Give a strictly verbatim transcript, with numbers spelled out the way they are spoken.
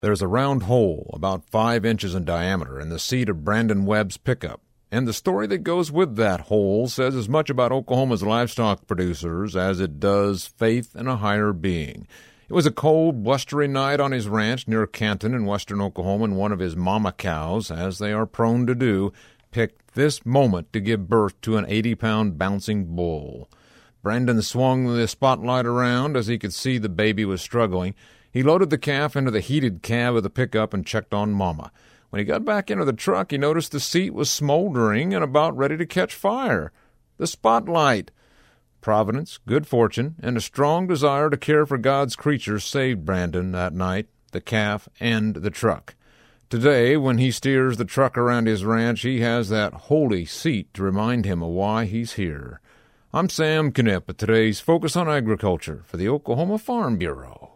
There's a round hole about five inches in diameter in the seat of Brandon Webb's pickup, and the story that goes with that hole says as much about Oklahoma's livestock producers as it does faith in a higher being. It was a cold, blustery night on his ranch near Canton in western Oklahoma, and one of his mama cows, as they are prone to do, picked this moment to give birth to an eighty-pound bouncing bull. Brandon swung the spotlight around as he could see the baby was struggling. He loaded the calf into the heated cab of the pickup and checked on Mama. When he got back into the truck, he noticed the seat was smoldering and about ready to catch fire. The spotlight! Providence, good fortune, and a strong desire to care for God's creatures saved Brandon that night, the calf, and the truck. Today, when he steers the truck around his ranch, he has that holy seat to remind him of why he's here. I'm Sam Knipp at today's Focus on Agriculture for the Oklahoma Farm Bureau.